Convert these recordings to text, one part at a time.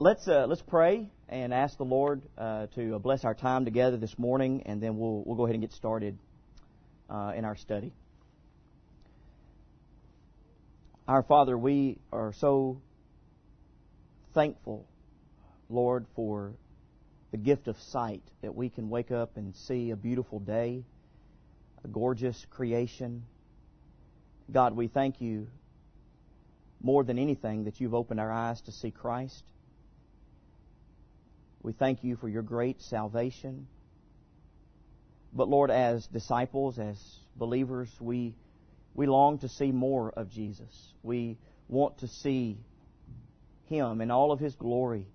Let's pray and ask the Lord to bless our time together this morning, and then we'll go ahead and get started in our study. Our Father, we are so thankful, Lord, for the gift of sight, that we can wake up and see a beautiful day, a gorgeous creation. God, we thank you more than anything that you've opened our eyes to see Christ. We thank you for your great salvation. But Lord, as disciples, as believers, we long to see more of Jesus. We want to see Him in all of His glory.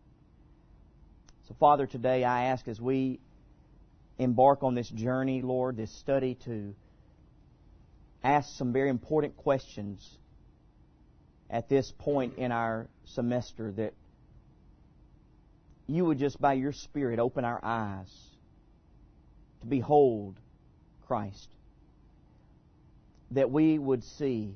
So Father, today I ask, as we embark on this journey, Lord, this study, to ask some very important questions at this point in our semester, that you would just by your Spirit open our eyes to behold Christ, that we would see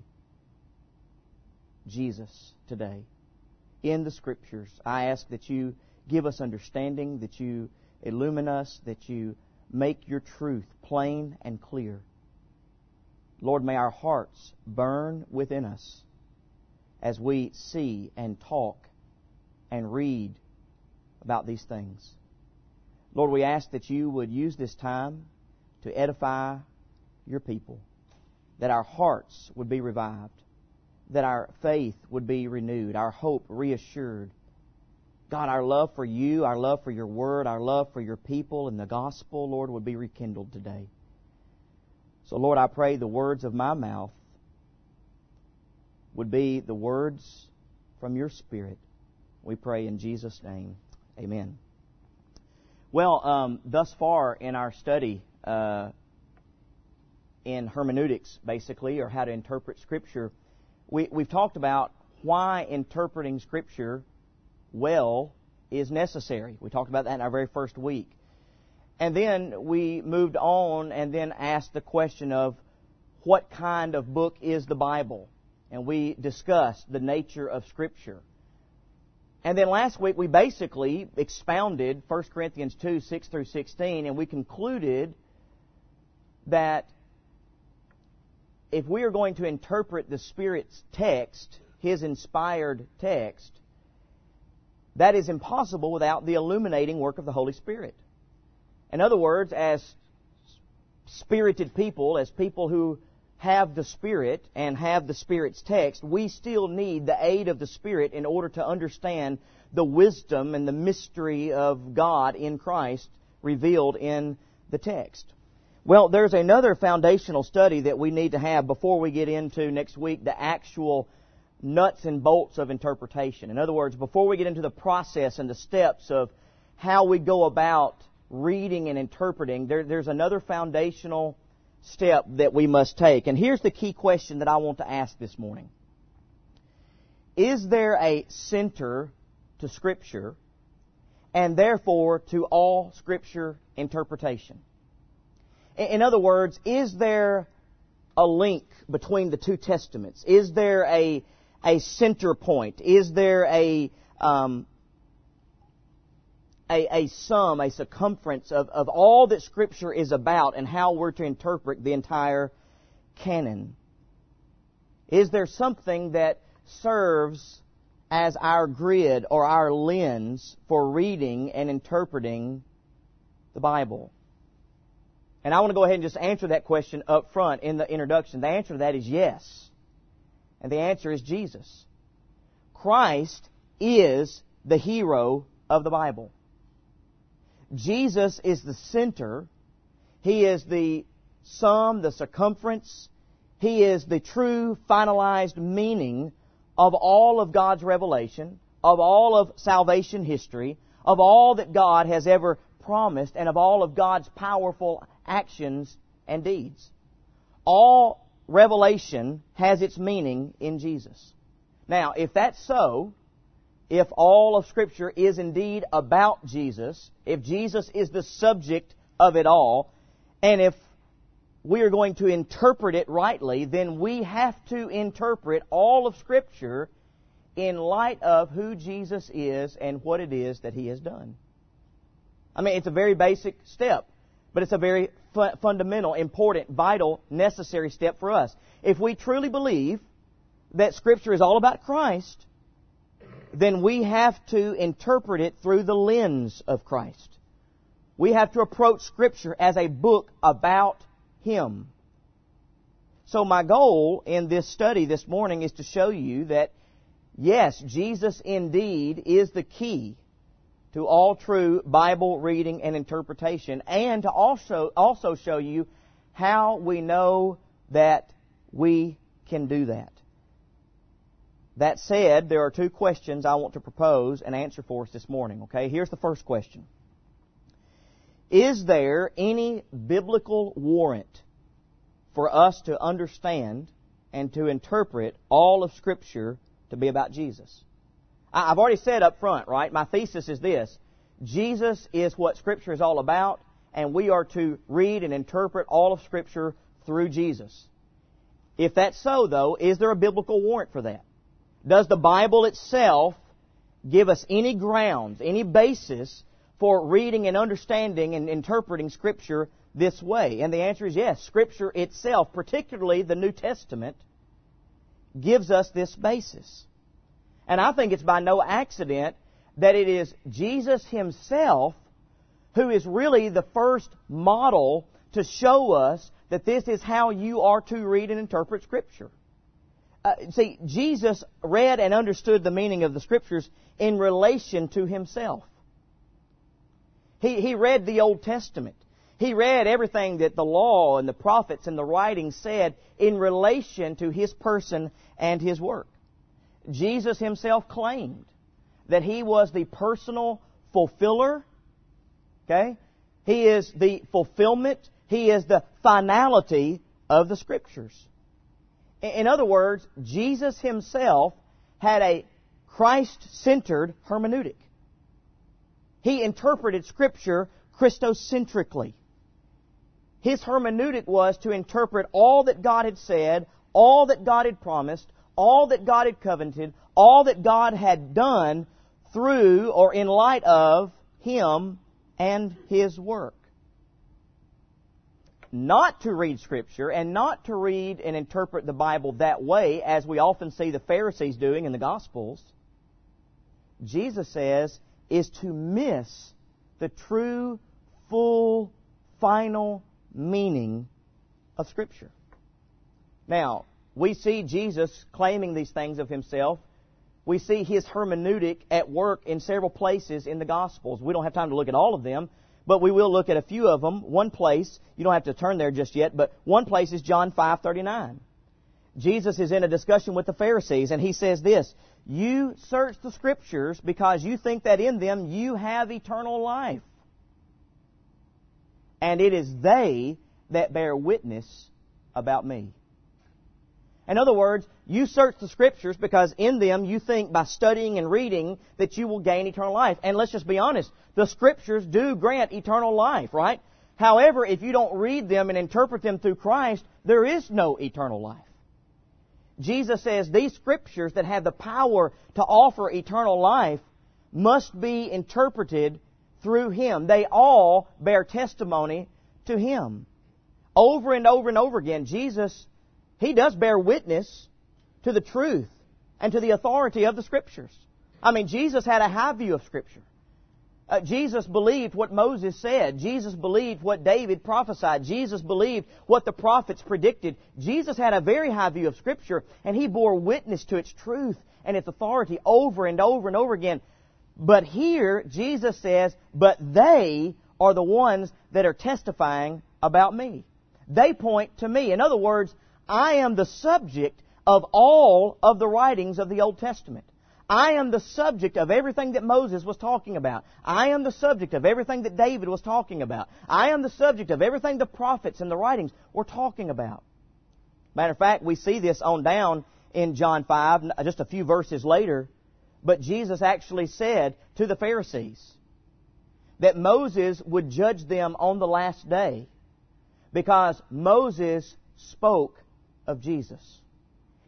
Jesus today in the Scriptures. I ask that you give us understanding, that you illumine us, that you make your truth plain and clear. Lord, may our hearts burn within us as we see and talk and read about these things. Lord, we ask that you would use this time to edify your people, that our hearts would be revived, that our faith would be renewed, our hope reassured. God, our love for you, our love for your word, our love for your people and the gospel, Lord, would be rekindled today. So, Lord, I pray the words of my mouth would be the words from your Spirit. We pray in Jesus' name. Amen. Well, thus far in our study in hermeneutics, basically, or how to interpret Scripture, we've talked about why interpreting Scripture well is necessary. We talked about that in our very first week. And then we moved on and then asked the question of what kind of book is the Bible? And we discussed the nature of Scripture. And then last week we basically expounded 1 Corinthians 2, 6 through 16, and we concluded that if we are going to interpret the Spirit's text, His inspired text, that is impossible without the illuminating work of the Holy Spirit. In other words, as spirited people, as people who have the Spirit and have the Spirit's text, we still need the aid of the Spirit in order to understand the wisdom and the mystery of God in Christ revealed in the text. Well, there's another foundational study that we need to have before we get into next week the actual nuts and bolts of interpretation. In other words, before we get into the process and the steps of how we go about reading and interpreting, there's another foundational step that we must take. And here's the key question that I want to ask this morning. Is there a center to Scripture and therefore to all Scripture interpretation? In other words, is there a link between the two testaments? Is there a center point? Is there a sum, a circumference of all that Scripture is about and how we're to interpret the entire canon? Is there something that serves as our grid or our lens for reading and interpreting the Bible? And I want to go ahead and just answer that question up front in the introduction. The answer to that is yes. And the answer is Jesus. Christ is the hero of the Bible. Jesus is the center. He is the sum, the circumference. He is the true, finalized meaning of all of God's revelation, of all of salvation history, of all that God has ever promised, and of all of God's powerful actions and deeds. All revelation has its meaning in Jesus. Now, if that's so, if all of Scripture is indeed about Jesus, if Jesus is the subject of it all, and if we are going to interpret it rightly, then we have to interpret all of Scripture in light of who Jesus is and what it is that He has done. I mean, it's a very basic step, but it's a very fundamental, important, vital, necessary step for us. If we truly believe that Scripture is all about Christ, then we have to interpret it through the lens of Christ. We have to approach Scripture as a book about Him. So my goal in this study this morning is to show you that, yes, Jesus indeed is the key to all true Bible reading and interpretation, and to also show you how we know that we can do that. That said, there are two questions I want to propose and answer for us this morning. Okay, here's the first question. Is there any biblical warrant for us to understand and to interpret all of Scripture to be about Jesus? I've already said up front, right? My thesis is this. Jesus is what Scripture is all about, and we are to read and interpret all of Scripture through Jesus. If that's so, though, is there a biblical warrant for that? Does the Bible itself give us any grounds, any basis for reading and understanding and interpreting Scripture this way? And the answer is yes. Scripture itself, particularly the New Testament, gives us this basis. And I think it's by no accident that it is Jesus Himself who is really the first model to show us that this is how you are to read and interpret Scripture. See, Jesus read and understood the meaning of the Scriptures in relation to Himself. He read the Old Testament. He read everything that the law and the prophets and the writings said in relation to His person and His work. Jesus Himself claimed that He was the personal fulfiller. Okay? He is the fulfillment. He is the finality of the Scriptures. In other words, Jesus Himself had a Christ-centered hermeneutic. He interpreted Scripture Christocentrically. His hermeneutic was to interpret all that God had said, all that God had promised, all that God had covenanted, all that God had done through or in light of Him and His work. Not to read Scripture and not to read and interpret the Bible that way, as we often see the Pharisees doing in the Gospels, Jesus says, is to miss the true, full, final meaning of Scripture. Now, we see Jesus claiming these things of Himself. We see His hermeneutic at work in several places in the Gospels. We don't have time to look at all of them, but we will look at a few of them. One place, you don't have to turn there just yet, but one place is John 5:39. Jesus is in a discussion with the Pharisees, and He says this, "You search the Scriptures because you think that in them you have eternal life. And it is they that bear witness about me." In other words, you search the Scriptures because in them you think by studying and reading that you will gain eternal life. And let's just be honest, the Scriptures do grant eternal life, right? However, if you don't read them and interpret them through Christ, there is no eternal life. Jesus says these Scriptures that have the power to offer eternal life must be interpreted through Him. They all bear testimony to Him. Over and over and over again, Jesus, He does bear witness to the truth and to the authority of the Scriptures. I mean, Jesus had a high view of Scripture. Jesus believed what Moses said. Jesus believed what David prophesied. Jesus believed what the prophets predicted. Jesus had a very high view of Scripture, and He bore witness to its truth and its authority over and over and over again. But here, Jesus says, but they are the ones that are testifying about me. They point to me. In other words, I am the subject of all of the writings of the Old Testament. I am the subject of everything that Moses was talking about. I am the subject of everything that David was talking about. I am the subject of everything the prophets and the writings were talking about. Matter of fact, we see this on down in John 5, just a few verses later. But Jesus actually said to the Pharisees that Moses would judge them on the last day because Moses spoke of Jesus.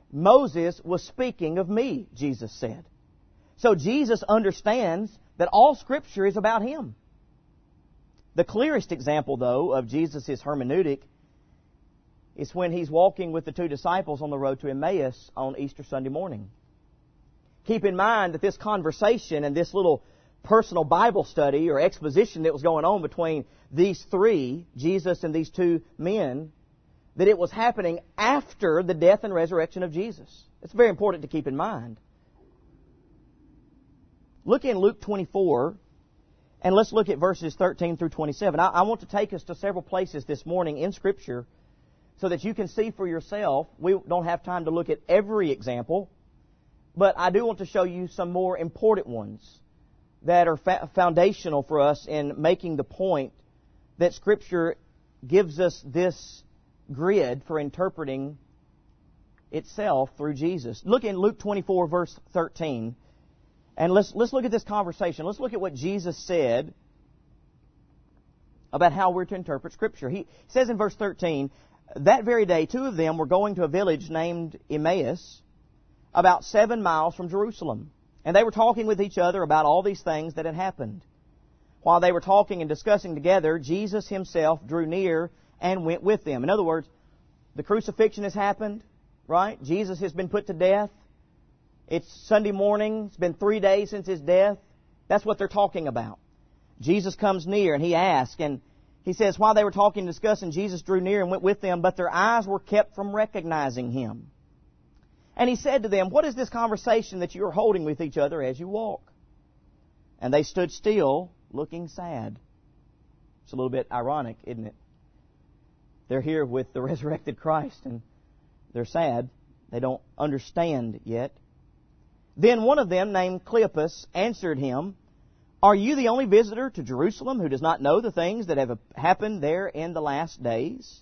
Moses was speaking of me, Jesus said. So Jesus understands that all Scripture is about Him. The clearest example, though, of Jesus' hermeneutic is when He's walking with the two disciples on the road to Emmaus on Easter Sunday morning. Keep in mind that this conversation and this little personal Bible study or exposition that was going on between these three, Jesus and these two men, that it was happening after the death and resurrection of Jesus. It's very important to keep in mind. Look in Luke 24, and let's look at verses 13 through 27. I want to take us to several places this morning in Scripture so that you can see for yourself. We don't have time to look at every example, but I do want to show you some more important ones that are foundational for us in making the point that Scripture gives us this grid for interpreting itself through Jesus. Look in Luke 24, verse 13, and let's look at this conversation. Let's look at what Jesus said about how we're to interpret Scripture. He says in verse 13, that very day, two of them were going to a village named Emmaus, about 7 miles from Jerusalem. And they were talking with each other about all these things that had happened. While they were talking and discussing together, Jesus Himself drew near and went with them. In other words, the crucifixion has happened, right? Jesus has been put to death. It's Sunday morning. It's been 3 days since His death. That's what they're talking about. Jesus comes near and He asks, and He says, while they were talking and discussing, Jesus drew near and went with them, but their eyes were kept from recognizing Him. And He said to them, what is this conversation that you are holding with each other as you walk? And they stood still, looking sad. It's a little bit ironic, isn't it? They're here with the resurrected Christ, and they're sad. They don't understand yet. Then one of them, named Cleopas, answered Him, are you the only visitor to Jerusalem who does not know the things that have happened there in the last days?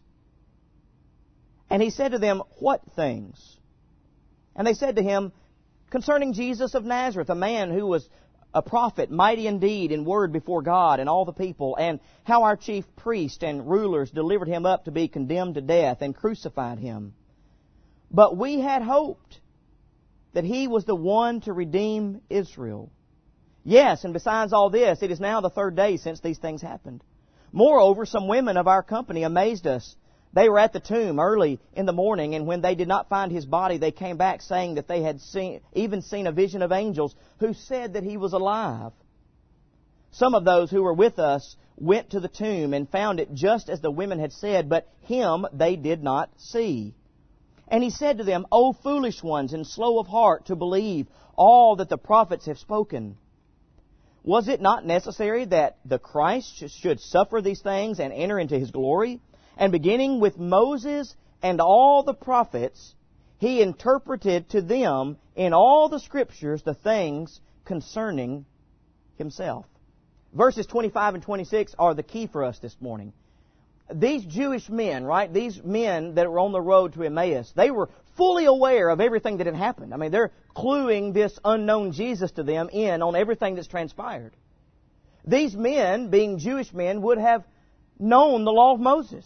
And He said to them, what things? And they said to Him, concerning Jesus of Nazareth, a man who was a prophet, mighty indeed in word before God and all the people, and how our chief priests and rulers delivered Him up to be condemned to death and crucified Him. But we had hoped that He was the one to redeem Israel. Yes, and besides all this, it is now the 3rd day since these things happened. Moreover, some women of our company amazed us. They were at the tomb early in the morning, and when they did not find His body, they came back saying that they had even seen a vision of angels who said that He was alive. Some of those who were with us went to the tomb and found it just as the women had said, but Him they did not see. And He said to them, O foolish ones and slow of heart to believe all that the prophets have spoken. Was it not necessary that the Christ should suffer these things and enter into His glory? And beginning with Moses and all the prophets, He interpreted to them in all the Scriptures the things concerning Himself. Verses 25 and 26 are the key for us this morning. These Jewish men, right, these men that were on the road to Emmaus, they were fully aware of everything that had happened. I mean, they're cluing this unknown Jesus to them in on everything that's transpired. These men, being Jewish men, would have known the law of Moses.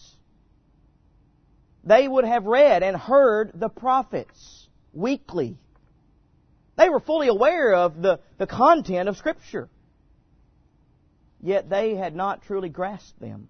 They would have read and heard the prophets weekly. They were fully aware of the content of Scripture. Yet they had not truly grasped them.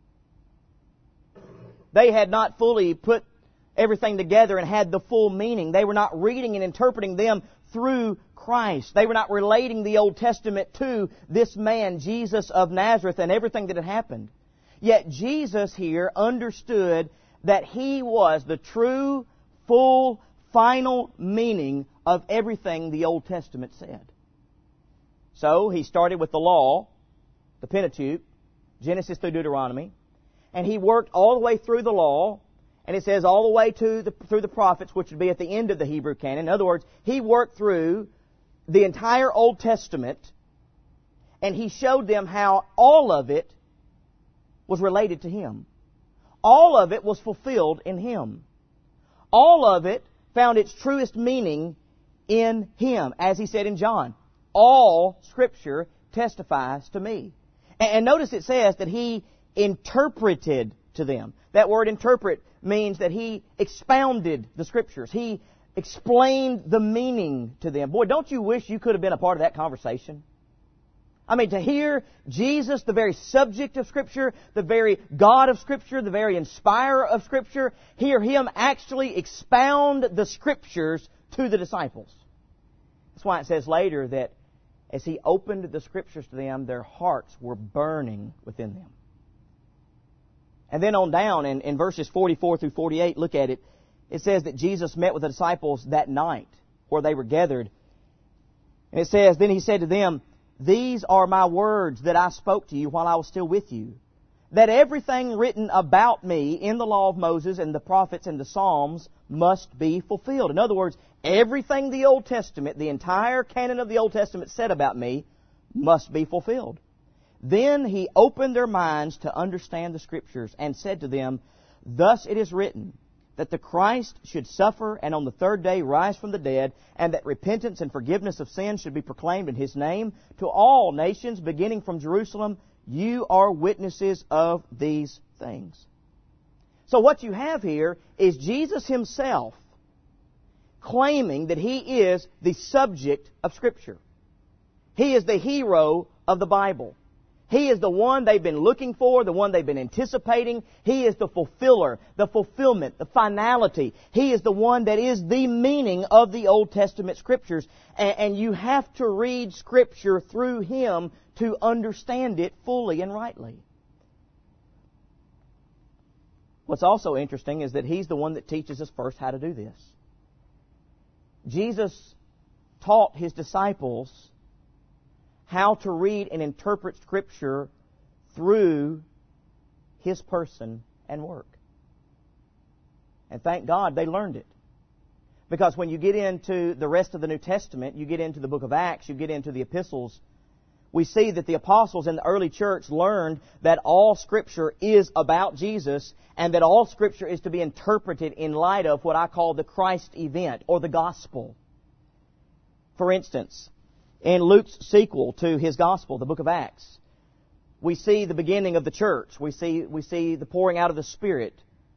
They had not fully put everything together and had the full meaning. They were not reading and interpreting them through Christ. They were not relating the Old Testament to this man, Jesus of Nazareth, and everything that had happened. Yet Jesus here understood that He was the true, full, final meaning of everything the Old Testament said. So He started with the law, the Pentateuch, Genesis through Deuteronomy, and He worked all the way through the law, and it says all the way through the prophets, which would be at the end of the Hebrew canon. In other words, He worked through the entire Old Testament, and He showed them how all of it was related to Him. All of it was fulfilled in Him. All of it found its truest meaning in Him. As He said in John, all Scripture testifies to me. And notice it says that He interpreted to them. That word interpret means that He expounded the Scriptures. He explained the meaning to them. Boy, don't you wish you could have been a part of that conversation? I mean, to hear Jesus, the very subject of Scripture, the very God of Scripture, the very inspirer of Scripture, hear Him actually expound the Scriptures to the disciples. That's why it says later that as He opened the Scriptures to them, their hearts were burning within them. And then on down in verses 44 through 48, look at it. It says that Jesus met with the disciples that night where they were gathered. And it says, then He said to them, "These are my words that I spoke to you while I was still with you, that everything written about me in the law of Moses and the prophets and the Psalms must be fulfilled." In other words, everything the Old Testament, the entire canon of the Old Testament said about me, must be fulfilled. Then He opened their minds to understand the Scriptures and said to them, "Thus it is written, that the Christ should suffer and on the third day rise from the dead, and that repentance and forgiveness of sins should be proclaimed in His name to all nations, beginning from Jerusalem. You are witnesses of these things." So what you have here is Jesus Himself claiming that He is the subject of Scripture. He is the hero of the Bible. He is the one they've been looking for, the one they've been anticipating. He is the fulfiller, the fulfillment, the finality. He is the one that is the meaning of the Old Testament Scriptures. And you have to read Scripture through Him to understand it fully and rightly. What's also interesting is that He's the one that teaches us first how to do this. Jesus taught His disciples how to read and interpret Scripture through His person and work. And thank God they learned it. Because when you get into the rest of the New Testament, you get into the book of Acts, you get into the epistles, we see that the apostles in the early church learned that all Scripture is about Jesus and that all Scripture is to be interpreted in light of what I call the Christ event or the gospel. For instance, in Luke's sequel to his Gospel, the book of Acts, we see the beginning of the church. We see the pouring out of the Spirit.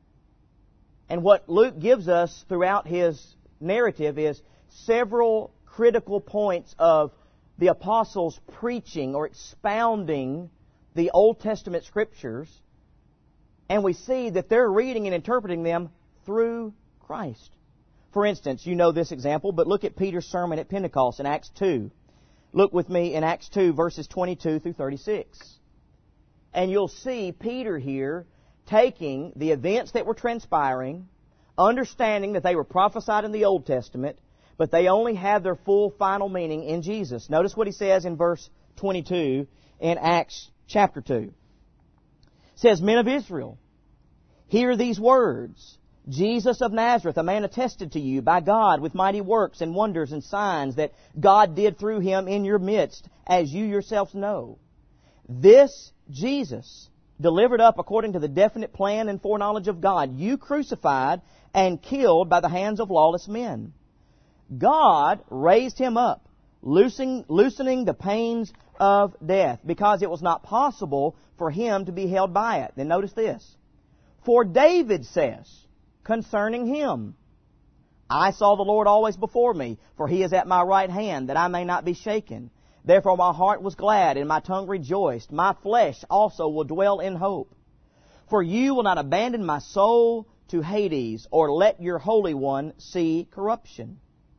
And what Luke gives us throughout his narrative is several critical points of the apostles preaching or expounding the Old Testament Scriptures. And we see that they're reading and interpreting them through Christ. For instance, you know this example, but look at Peter's sermon at Pentecost in Acts 2. Look with me in Acts 2, verses 22 through 36. And you'll see Peter here taking the events that were transpiring, understanding that they were prophesied in the Old Testament, but they only have their full final meaning in Jesus. Notice what he says in verse 22 in Acts chapter 2. It says, "Men of Israel, hear these words. Jesus of Nazareth, a man attested to you by God with mighty works and wonders and signs that God did through Him in your midst, as you yourselves know. This Jesus, delivered up according to the definite plan and foreknowledge of God, you crucified and killed by the hands of lawless men. God raised Him up, loosening the pains of death, because it was not possible for Him to be held by it." Then notice this. "For David says concerning Him, I saw the Lord always before me, for He is at my right hand, that I may not be shaken. Therefore my heart was glad, and my tongue rejoiced. My flesh also will dwell in hope. For you will not abandon my soul to Hades, or let your Holy One see corruption.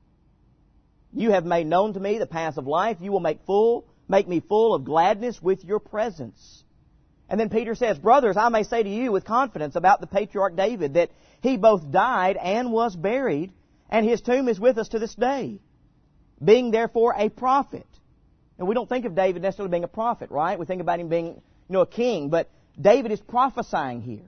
You have made known to me the path of life. You will make me full of gladness with your presence." And then Peter says, "Brothers, I may say to you with confidence about the patriarch David, that he both died and was buried, and his tomb is with us to this day, being therefore a prophet." And we don't think of David necessarily being a prophet, right? We think about him being, a king, but David is prophesying here.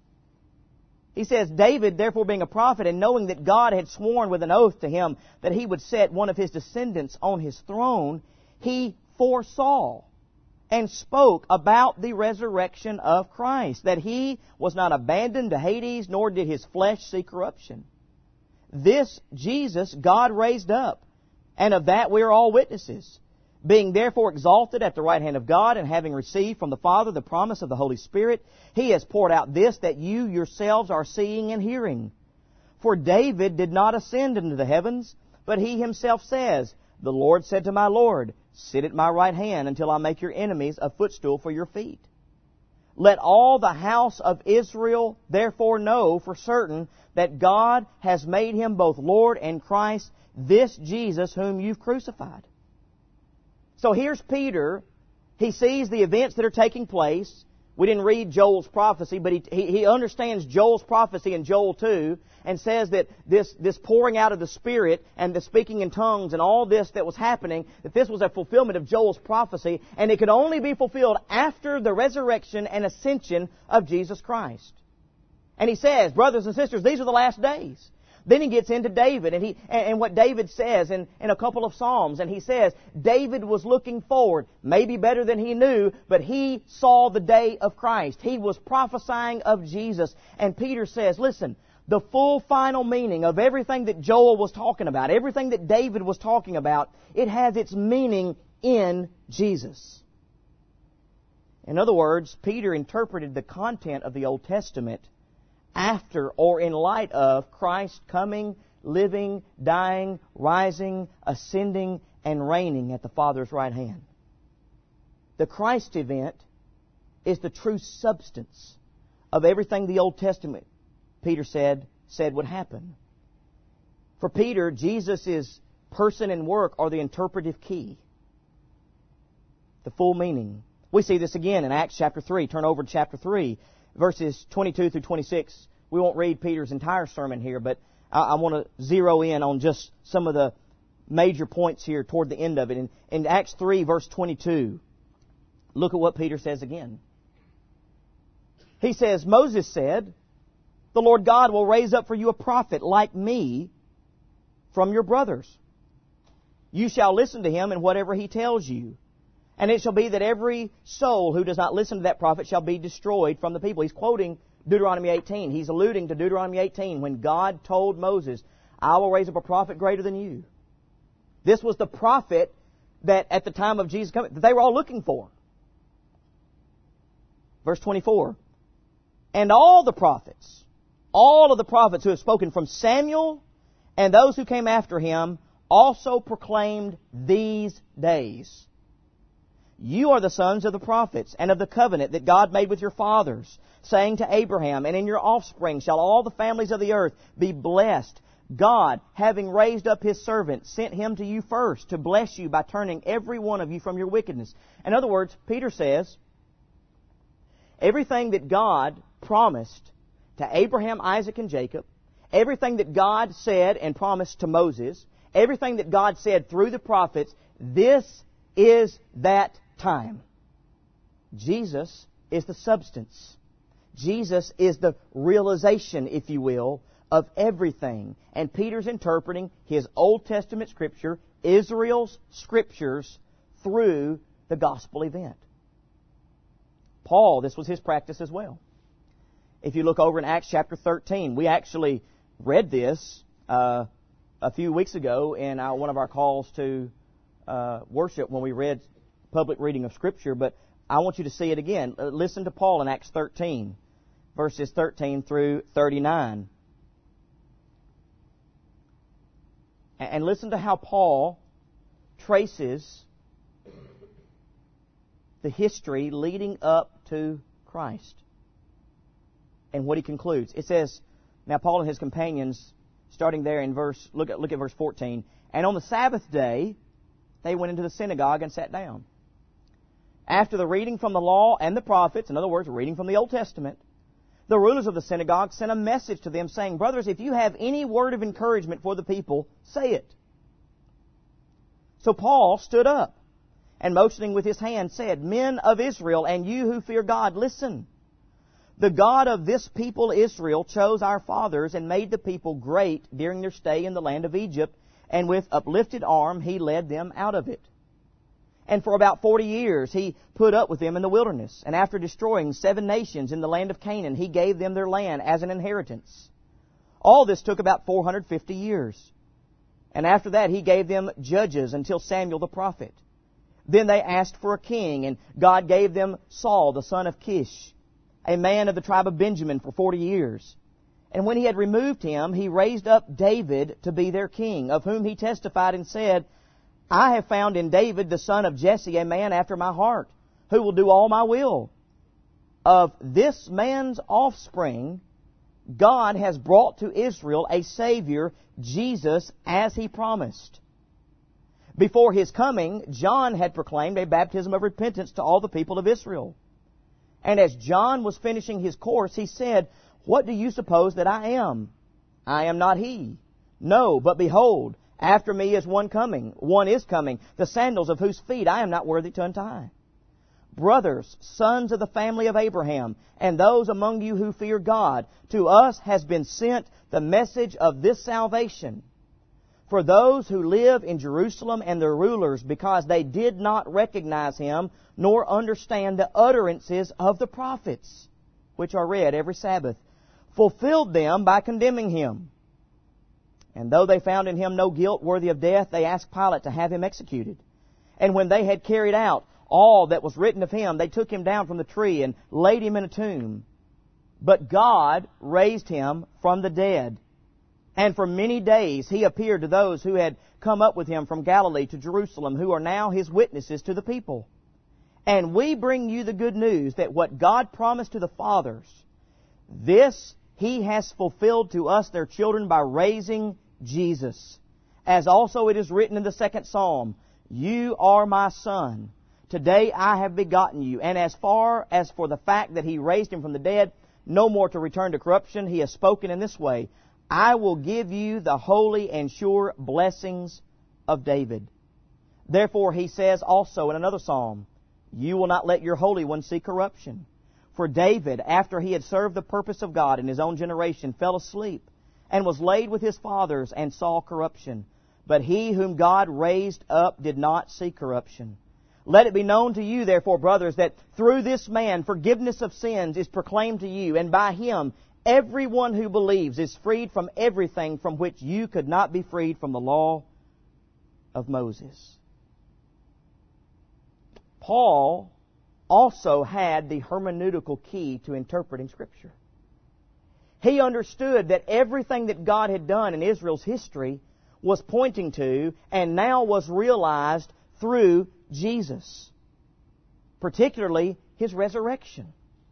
He says, "David, therefore being a prophet, and knowing that God had sworn with an oath to him that He would set one of his descendants on his throne, he foresaw and spoke about the resurrection of Christ, that He was not abandoned to Hades, nor did His flesh see corruption. This Jesus God raised up, and of that we are all witnesses. Being therefore exalted at the right hand of God, and having received from the Father the promise of the Holy Spirit, He has poured out this that you yourselves are seeing and hearing. For David did not ascend into the heavens, but he himself says, The Lord said to my Lord, Sit at my right hand until I make your enemies a footstool for your feet. Let all the house of Israel therefore know for certain that God has made him both Lord and Christ, this Jesus whom you've crucified. So here's Peter. He sees the events that are taking place. We didn't read Joel's prophecy, but he understands Joel's prophecy in Joel 2 and says that this pouring out of the Spirit and the speaking in tongues and all this that was happening, that this was a fulfillment of Joel's prophecy, and it could only be fulfilled after the resurrection and ascension of Jesus Christ. And he says, brothers and sisters, these are the last days. Then he gets into David and what David says in a couple of Psalms. And he says, David was looking forward, maybe better than he knew, but he saw the day of Christ. He was prophesying of Jesus. And Peter says, listen, the full final meaning of everything that Joel was talking about, everything that David was talking about, it has its meaning in Jesus. In other words, Peter interpreted the content of the Old Testament after or in light of Christ coming, living, dying, rising, ascending, and reigning at the Father's right hand. The Christ event is the true substance of everything the Old Testament, Peter said would happen. For Peter, Jesus' person and work are the interpretive key. The full meaning. We see this again in Acts chapter 3. Turn over to chapter 3. Verses 22 through 26. We won't read Peter's entire sermon here, but I want to zero in on just some of the major points here toward the end of it. In Acts 3, verse 22, look at what Peter says again. He says, Moses said, The Lord God will raise up for you a prophet like me from your brothers. You shall listen to him in whatever he tells you. And it shall be that every soul who does not listen to that prophet shall be destroyed from the people. He's quoting Deuteronomy 18. He's alluding to Deuteronomy 18 when God told Moses, I will raise up a prophet greater than you. This was the prophet that at the time of Jesus coming, that they were all looking for. Verse 24. And all of the prophets who have spoken from Samuel and those who came after him also proclaimed these days. You are the sons of the prophets and of the covenant that God made with your fathers, saying to Abraham, And in your offspring shall all the families of the earth be blessed. God, having raised up His servant, sent Him to you first to bless you by turning every one of you from your wickedness. In other words, Peter says, everything that God promised to Abraham, Isaac, and Jacob, everything that God said and promised to Moses, everything that God said through the prophets, this is that time. Jesus is the substance. Jesus is the realization, if you will, of everything. And Peter's interpreting his Old Testament Scripture, Israel's Scriptures, through the gospel event. Paul, this was his practice as well. If you look over in Acts chapter 13, we actually read this a few weeks ago in one of our calls to worship when we read public reading of Scripture, but I want you to see it again. Listen to Paul in Acts 13, verses 13 through 39. And listen to how Paul traces the history leading up to Christ and what he concludes. It says, now Paul and his companions, starting there in look at verse 14, and on the Sabbath day they went into the synagogue and sat down. After the reading from the law and the prophets, in other words, reading from the Old Testament, the rulers of the synagogue sent a message to them saying, Brothers, if you have any word of encouragement for the people, say it. So Paul stood up and motioning with his hand said, Men of Israel, and you who fear God, listen. The God of this people Israel chose our fathers and made the people great during their stay in the land of Egypt, and with uplifted arm He led them out of it. And for about 40 years He put up with them in the wilderness. And after destroying 7 nations in the land of Canaan, He gave them their land as an inheritance. All this took about 450 years. And after that He gave them judges until Samuel the prophet. Then they asked for a king, and God gave them Saul the son of Kish, a man of the tribe of Benjamin, for 40 years. And when he had removed him, he raised up David to be their king, of whom he testified and said, I have found in David the son of Jesse a man after my heart, who will do all my will. Of this man's offspring, God has brought to Israel a Savior, Jesus, as He promised. Before His coming, John had proclaimed a baptism of repentance to all the people of Israel. And as John was finishing his course, he said, What do you suppose that I am? I am not he. No, but behold, after me is one is coming, the sandals of whose feet I am not worthy to untie. Brothers, sons of the family of Abraham, and those among you who fear God, to us has been sent the message of this salvation. For those who live in Jerusalem and their rulers, because they did not recognize Him, nor understand the utterances of the prophets, which are read every Sabbath, fulfilled them by condemning Him. And though they found in Him no guilt worthy of death, they asked Pilate to have Him executed. And when they had carried out all that was written of Him, they took Him down from the tree and laid Him in a tomb. But God raised Him from the dead. And for many days He appeared to those who had come up with Him from Galilee to Jerusalem, who are now His witnesses to the people. And we bring you the good news that what God promised to the fathers, this He has fulfilled to us their children by raising Jesus. As also it is written in the second Psalm, You are my Son. Today I have begotten you. And as far as for the fact that He raised Him from the dead, no more to return to corruption, He has spoken in this way, I will give you the holy and sure blessings of David. Therefore He says also in another psalm, You will not let your Holy One see corruption. For David, after he had served the purpose of God in his own generation, fell asleep and was laid with his fathers and saw corruption. But he whom God raised up did not see corruption. Let it be known to you, therefore, brothers, that through this man forgiveness of sins is proclaimed to you, and by Him everyone who believes is freed from everything from which you could not be freed from the law of Moses. Paul also had the hermeneutical key to interpreting Scripture. He understood that everything that God had done in Israel's history was pointing to and now was realized through Jesus, particularly His resurrection.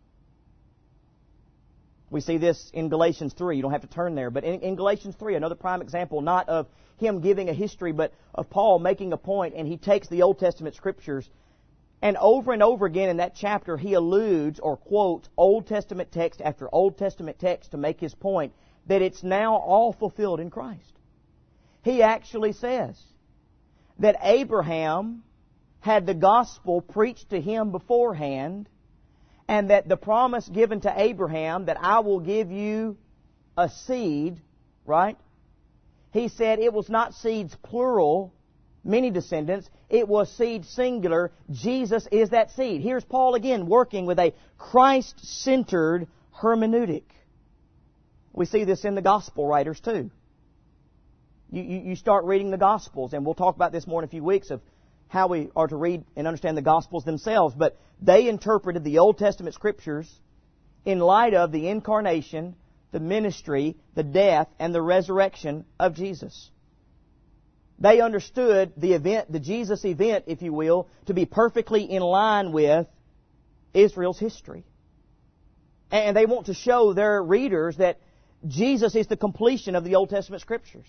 We see this in Galatians 3. You don't have to turn there. But in Galatians 3, another prime example, not of him giving a history, but of Paul making a point, and he takes the Old Testament Scriptures, and over again in that chapter, he alludes or quotes Old Testament text after Old Testament text to make his point that it's now all fulfilled in Christ. He actually says that Abraham had the gospel preached to him beforehand, and that the promise given to Abraham that I will give you a seed, right? He said it was not seeds plural, many descendants. It was seed singular. Jesus is that seed. Here's Paul again working with a Christ-centered hermeneutic. We see this in the gospel writers too. You start reading the Gospels, and we'll talk about this more in a few weeks of how we are to read and understand the Gospels themselves, but they interpreted the Old Testament Scriptures in light of the incarnation, the ministry, the death, and the resurrection of Jesus. They understood the event, the Jesus event, if you will, to be perfectly in line with Israel's history. And they want to show their readers that Jesus is the completion of the Old Testament Scriptures.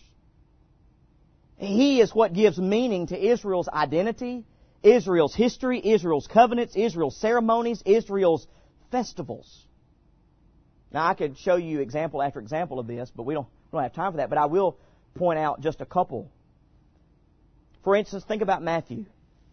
He is what gives meaning to Israel's identity, Israel's history, Israel's covenants, Israel's ceremonies, Israel's festivals. Now, I could show you example after example of this, but we don't have time for that. But I will point out just a couple. For instance, think about Matthew.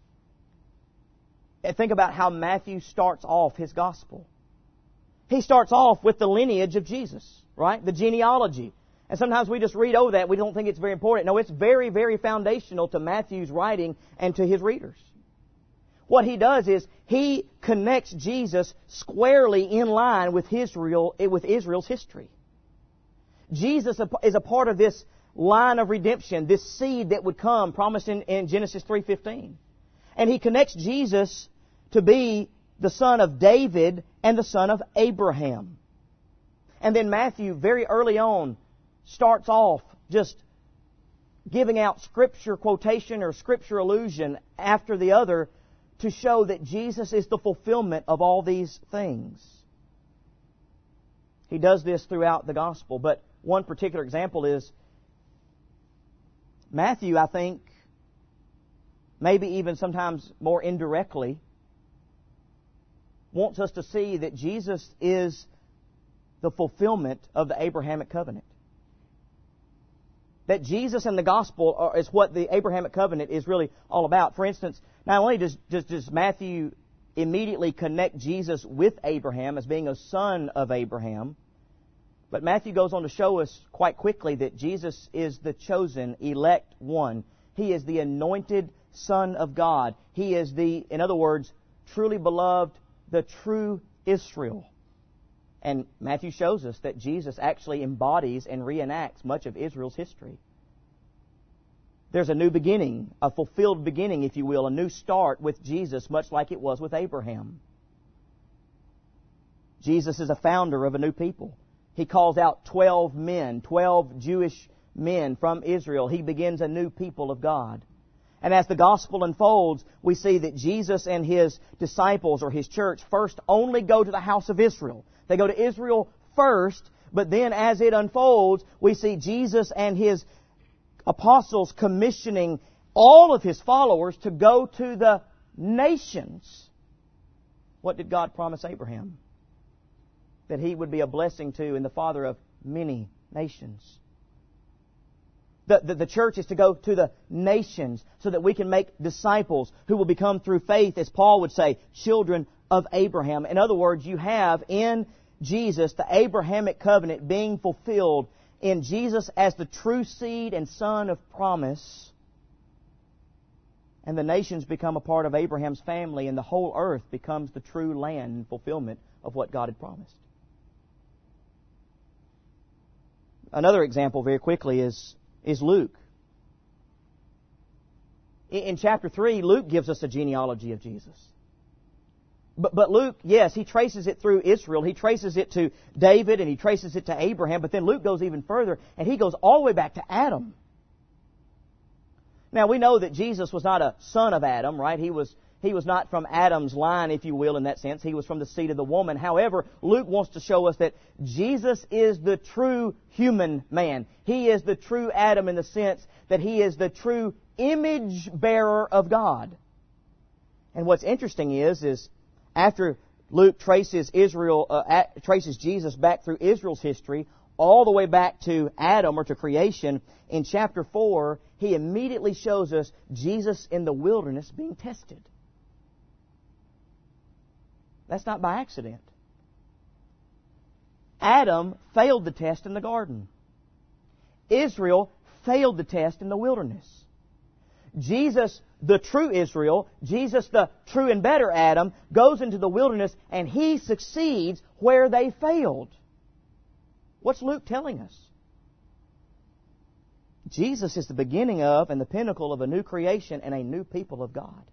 And think about how Matthew starts off his gospel. He starts off with the lineage of Jesus, right? The genealogy. And sometimes we just read over that. We don't think it's very important. No, it's very, very foundational to Matthew's writing and to his readers. What he does is he connects Jesus squarely in line with Israel's history. Jesus is a part of this line of redemption, this seed that would come, promised in Genesis 3:15. And he connects Jesus to be the son of David and the son of Abraham. And then Matthew, very early on, starts off just giving out Scripture quotation or Scripture allusion after the other to show that Jesus is the fulfillment of all these things. He does this throughout the Gospel, but one particular example is Matthew, I think, maybe even sometimes more indirectly, wants us to see that Jesus is the fulfillment of the Abrahamic covenant. That Jesus and the gospel is what the Abrahamic covenant is really all about. For instance, not only does Matthew immediately connect Jesus with Abraham as being a son of Abraham, but Matthew goes on to show us quite quickly that Jesus is the chosen, elect one. He is the anointed Son of God. He is in other words, truly beloved, the true Israel. And Matthew shows us that Jesus actually embodies and reenacts much of Israel's history. There's a new beginning, a fulfilled beginning, if you will, a new start with Jesus, much like it was with Abraham. Jesus is a founder of a new people. He calls out 12 men, 12 Jewish men from Israel. He begins a new people of God. And as the gospel unfolds, we see that Jesus and His disciples or His church first only go to the house of Israel. They go to Israel first, but then as it unfolds, we see Jesus and His apostles commissioning all of His followers to go to the nations. What did God promise Abraham? That he would be a blessing to and the father of many nations. The church is to go to the nations so that we can make disciples who will become through faith, as Paul would say, children of Abraham. In other words, you have in Jesus the Abrahamic covenant being fulfilled in Jesus as the true seed and son of promise. And the nations become a part of Abraham's family, and the whole earth becomes the true land and fulfillment of what God had promised. Another example very quickly is Luke. In chapter 3, Luke gives us a genealogy of Jesus. But Luke, yes, he traces it through Israel. He traces it to David and he traces it to Abraham. But then Luke goes even further and he goes all the way back to Adam. Now we know that Jesus was not a son of Adam, right? He was not from Adam's line, if you will, in that sense. He was from the seed of the woman. However, Luke wants to show us that Jesus is the true human man. He is the true Adam in the sense that He is the true image bearer of God. And what's interesting is after Luke traces Jesus back through Israel's history, all the way back to Adam or to creation, in chapter 4, he immediately shows us Jesus in the wilderness being tested. That's not by accident. Adam failed the test in the garden. Israel failed the test in the wilderness. Jesus, the true Israel, Jesus, the true and better Adam, goes into the wilderness and He succeeds where they failed. What's Luke telling us? Jesus is the beginning of and the pinnacle of a new creation and a new people of God.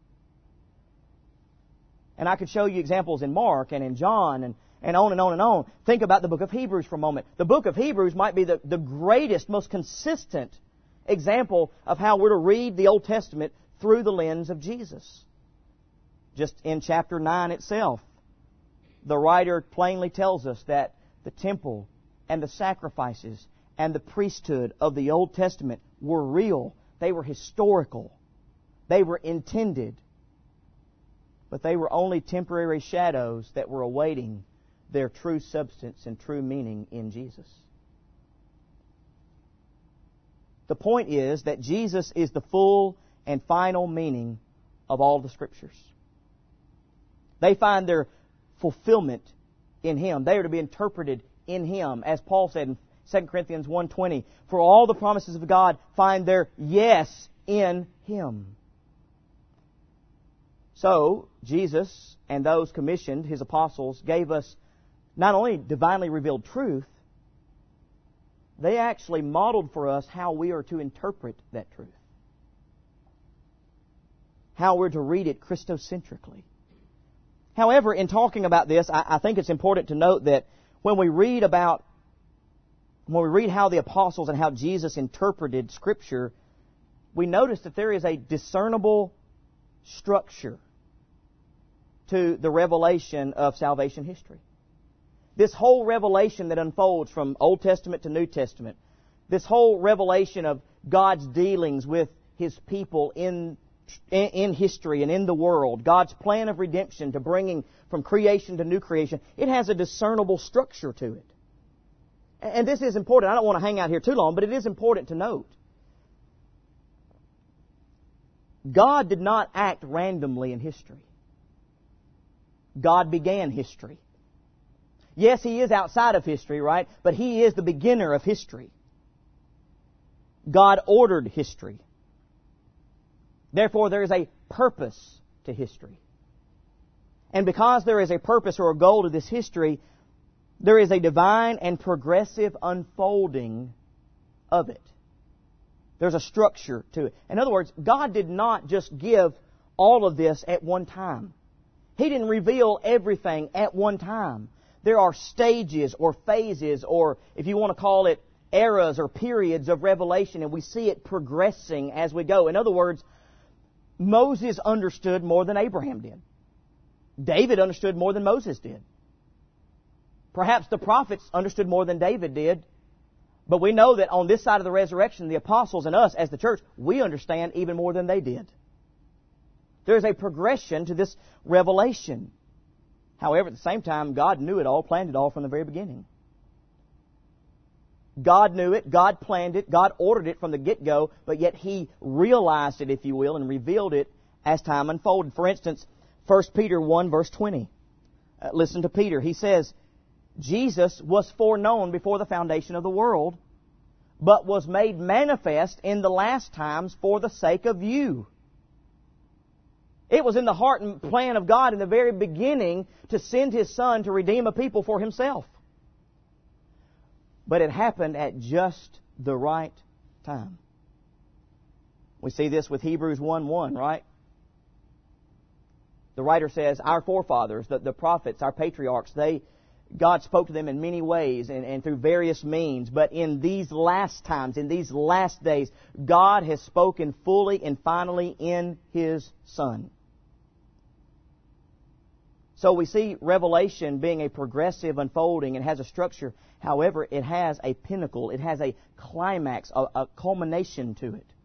And I could show you examples in Mark and in John and on and on and on. Think about the book of Hebrews for a moment. The book of Hebrews might be the greatest, most consistent example of how we're to read the Old Testament through the lens of Jesus. Just in chapter 9 itself, the writer plainly tells us that the temple and the sacrifices and the priesthood of the Old Testament were real. They were historical. They were intended. But they were only temporary shadows that were awaiting their true substance and true meaning in Jesus. The point is that Jesus is the full and final meaning of all the Scriptures. They find their fulfillment in Him. They are to be interpreted in Him. As Paul said in 2 Corinthians 1:20, for all the promises of God find their yes in Him. So, Jesus and those commissioned, His apostles, gave us not only divinely revealed truth, they actually modeled for us how we are to interpret that truth. How we're to read it Christocentrically. However, in talking about this, I think it's important to note that when we read how the apostles and how Jesus interpreted Scripture, we notice that there is a discernible structure to the revelation of salvation history. This whole revelation that unfolds from Old Testament to New Testament, this whole revelation of God's dealings with His people in history and in the world, God's plan of redemption to bringing from creation to new creation, it has a discernible structure to it. And this is important. I don't want to hang out here too long, but it is important to note. God did not act randomly in history. God began history. Yes, He is outside of history, right? But He is the beginner of history. God ordered history. Therefore, there is a purpose to history. And because there is a purpose or a goal to this history, there is a divine and progressive unfolding of it. There's a structure to it. In other words, God did not just give all of this at one time. He didn't reveal everything at one time. There are stages or phases, or if you want to call it eras or periods of revelation, and we see it progressing as we go. In other words, Moses understood more than Abraham did. David understood more than Moses did. Perhaps the prophets understood more than David did. But we know that on this side of the resurrection, the apostles and us as the church, we understand even more than they did. There is a progression to this revelation. However, at the same time, God knew it all, planned it all from the very beginning. God knew it, God planned it, God ordered it from the get-go, but yet He realized it, if you will, and revealed it as time unfolded. For instance, 1 Peter 1, verse 20. Listen to Peter. He says, Jesus was foreknown before the foundation of the world, but was made manifest in the last times for the sake of you. It was in the heart and plan of God in the very beginning to send His Son to redeem a people for Himself. But it happened at just the right time. We see this with Hebrews 1:1, right? The writer says, our forefathers, the prophets, our patriarchs, God spoke to them in many ways and through various means. But in these last times, in these last days, God has spoken fully and finally in His Son. So we see Revelation being a progressive unfolding and has a structure. However, it has a pinnacle. It has a climax, a culmination to it.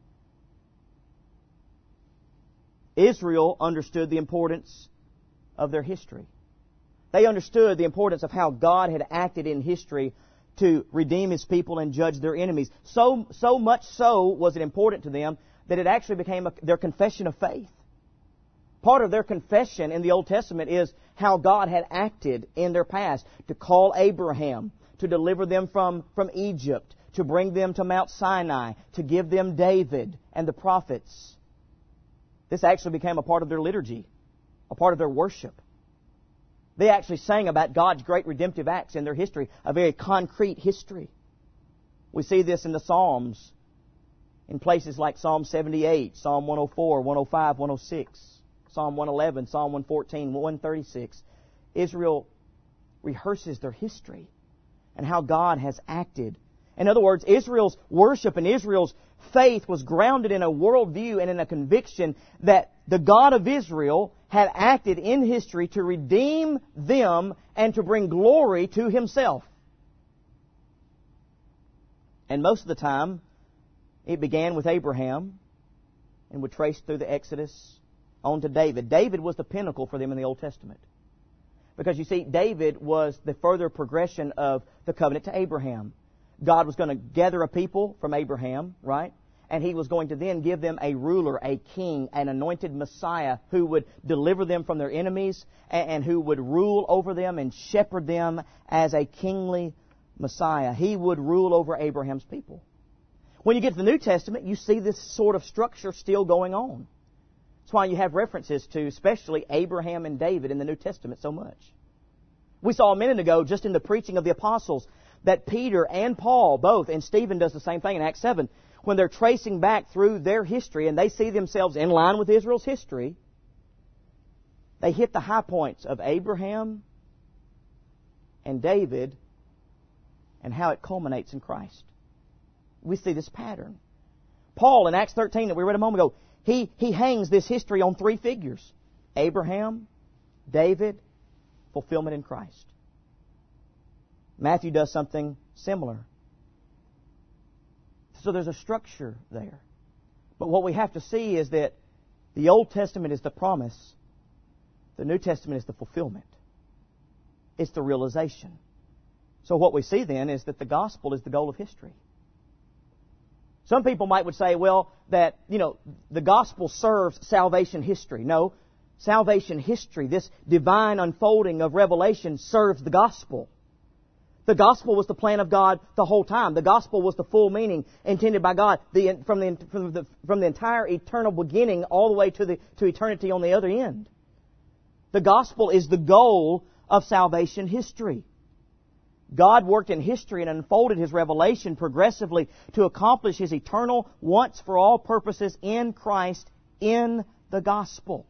Israel understood the importance of their history. They understood the importance of how God had acted in history to redeem His people and judge their enemies. So much so was it important to them that it actually became their confession of faith. Part of their confession in the Old Testament is how God had acted in their past to call Abraham, to deliver them from Egypt, to bring them to Mount Sinai, to give them David and the prophets. This actually became a part of their liturgy, a part of their worship. They actually sang about God's great redemptive acts in their history, a very concrete history. We see this in the Psalms, in places like Psalm 78, Psalm 104, 105, 106, Psalm 111, Psalm 114, 136. Israel rehearses their history and how God has acted. In other words, Israel's worship and Israel's faith was grounded in a worldview and in a conviction that the God of Israel had acted in history to redeem them and to bring glory to Himself. And most of the time, it began with Abraham and would trace through the Exodus on to David. David was the pinnacle for them in the Old Testament. Because you see, David was the further progression of the covenant to Abraham. God was going to gather a people from Abraham, right? And He was going to then give them a ruler, a king, an anointed Messiah who would deliver them from their enemies and who would rule over them and shepherd them as a kingly Messiah. He would rule over Abraham's people. When you get to the New Testament, you see this sort of structure still going on. That's why you have references to especially Abraham and David in the New Testament so much. We saw a minute ago, just in the preaching of the apostles, that Peter and Paul both, and Stephen does the same thing in Acts 7, when they're tracing back through their history and they see themselves in line with Israel's history, they hit the high points of Abraham and David and how it culminates in Christ. We see this pattern. Paul in Acts 13 that we read a moment ago, he hangs this history on three figures. Abraham, David, fulfillment in Christ. Matthew does something similar. So there's a structure there. But what we have to see is that the Old Testament is the promise. The New Testament is the fulfillment. It's the realization. So what we see then is that the gospel is the goal of history. Some people would say, well, that, the gospel serves salvation history. No, salvation history, this divine unfolding of revelation, serves the gospel. The gospel was the plan of God the whole time. The gospel was the full meaning intended by God from the entire eternal beginning all the way to eternity on the other end. The gospel is the goal of salvation history. God worked in history and unfolded His revelation progressively to accomplish His eternal, once-for-all purposes in Christ, in the gospel.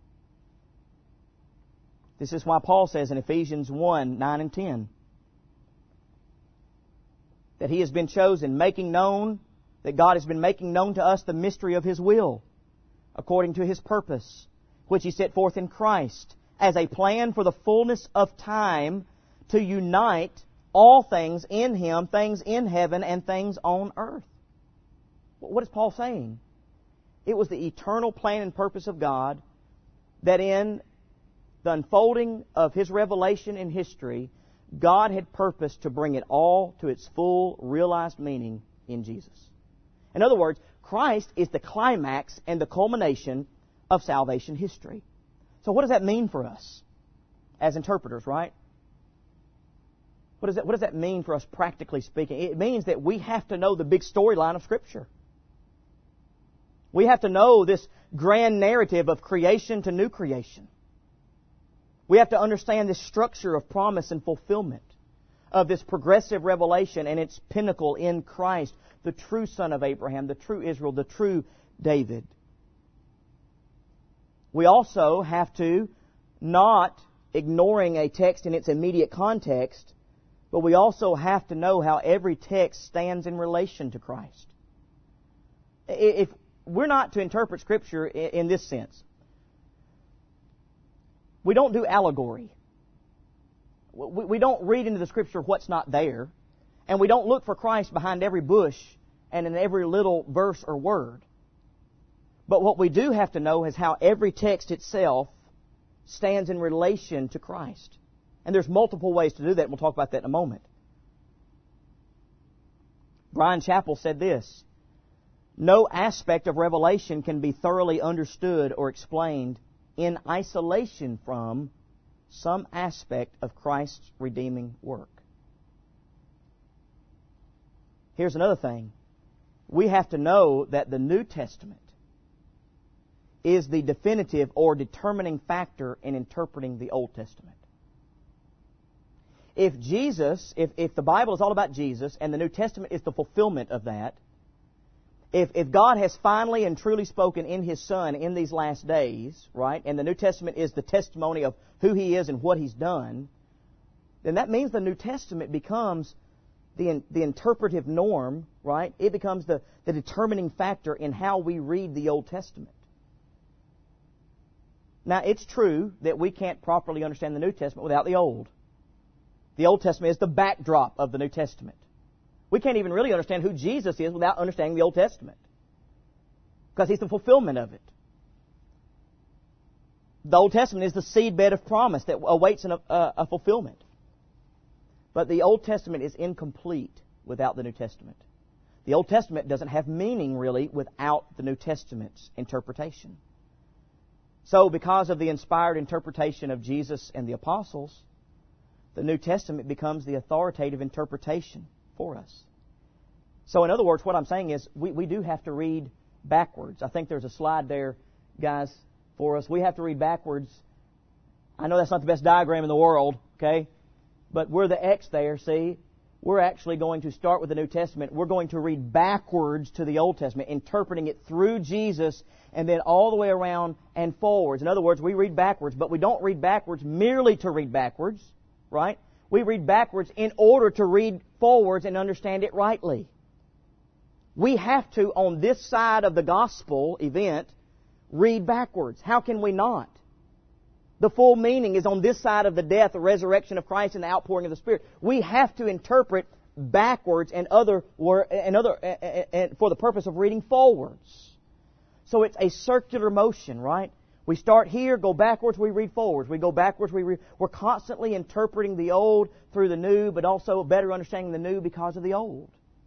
This is why Paul says in Ephesians 1, 9 and 10, that He has been chosen, that God has been making known to us the mystery of His will, according to His purpose, which He set forth in Christ, as a plan for the fullness of time to unite all things in Him, things in heaven and things on earth. What is Paul saying? It was the eternal plan and purpose of God that in the unfolding of His revelation in history, God had purposed to bring it all to its full realized meaning in Jesus. In other words, Christ is the climax and the culmination of salvation history. So what does that mean for us as interpreters, right? What does that mean for us practically speaking? It means that we have to know the big storyline of Scripture. We have to know this grand narrative of creation to new creation. We have to understand this structure of promise and fulfillment, of this progressive revelation and its pinnacle in Christ, the true son of Abraham, the true Israel, the true David. We also have to, not ignoring a text in its immediate context, but we also have to know how every text stands in relation to Christ. If we're not to interpret Scripture in this sense, we don't do allegory. We don't read into the Scripture what's not there, and we don't look for Christ behind every bush and in every little verse or word. But what we do have to know is how every text itself stands in relation to Christ. And there's multiple ways to do that, and we'll talk about that in a moment. Brian Chappell said this: no aspect of Revelation can be thoroughly understood or explained in isolation from some aspect of Christ's redeeming work. Here's another thing. We have to know that the New Testament is the definitive or determining factor in interpreting the Old Testament. If the Bible is all about Jesus and the New Testament is the fulfillment of that, if God has finally and truly spoken in His Son in these last days, right, and the New Testament is the testimony of who He is and what He's done, then that means the New Testament becomes the interpretive norm, right? It becomes the determining factor in how we read the Old Testament. Now, it's true that we can't properly understand the New Testament without the Old. The Old Testament is the backdrop of the New Testament. We can't even really understand who Jesus is without understanding the Old Testament, because He's the fulfillment of it. The Old Testament is the seedbed of promise that awaits a fulfillment. But the Old Testament is incomplete without the New Testament. The Old Testament doesn't have meaning, really, without the New Testament's interpretation. So, because of the inspired interpretation of Jesus and the apostles, the New Testament becomes the authoritative interpretation for us. So, in other words, what I'm saying is we do have to read backwards. I think there's a slide there, guys, for us. We have to read backwards. I know that's not the best diagram in the world, okay? But we're the X there, see? We're actually going to start with the New Testament. We're going to read backwards to the Old Testament, interpreting it through Jesus and then all the way around and forwards. In other words, we read backwards, but we don't read backwards merely to read backwards, right? We read backwards in order to read forwards and understand it rightly. We have to, on this side of the gospel event, read backwards. How can we not? The full meaning is on this side of the death, the resurrection of Christ, and the outpouring of the Spirit. We have to interpret backwards and for the purpose of reading forwards. So it's a circular motion, right? We start here, go backwards, we read forwards. We go backwards, we read. We're constantly interpreting the old through the new, but also better understanding the new because of the old.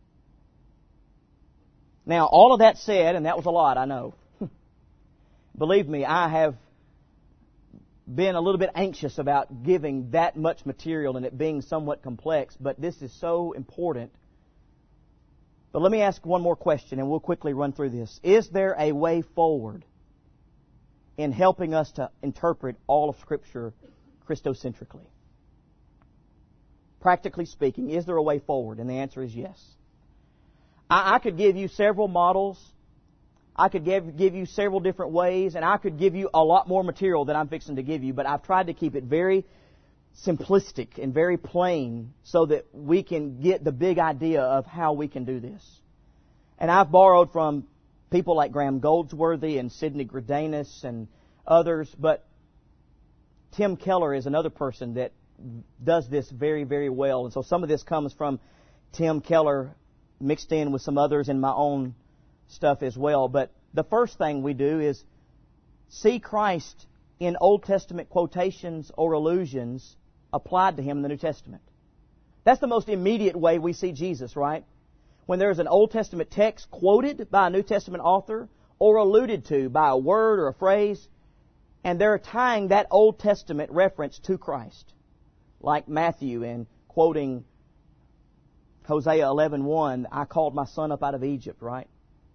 Now, all of that said, and that was a lot, I know. Believe me, I have been a little bit anxious about giving that much material and it being somewhat complex, but this is so important. But let me ask one more question and we'll quickly run through this. Is there a way forward in helping us to interpret all of Scripture Christocentrically? Practically speaking, is there a way forward? And the answer is yes. I could give you several models. I could give you several different ways, and I could give you a lot more material than I'm fixing to give you, but I've tried to keep it very simplistic and very plain so that we can get the big idea of how we can do this. And I've borrowed from people like Graham Goldsworthy and Sidney Greidanus and others, but Tim Keller is another person that does this very, very well. And so some of this comes from Tim Keller mixed in with some others in my own stuff as well. But the first thing we do is see Christ in Old Testament quotations or allusions applied to Him in the New Testament. That's the most immediate way we see Jesus, right? When there's an Old Testament text quoted by a New Testament author or alluded to by a word or a phrase, and they're tying that Old Testament reference to Christ. Like Matthew in quoting Hosea 11:1, I called my son up out of Egypt, right?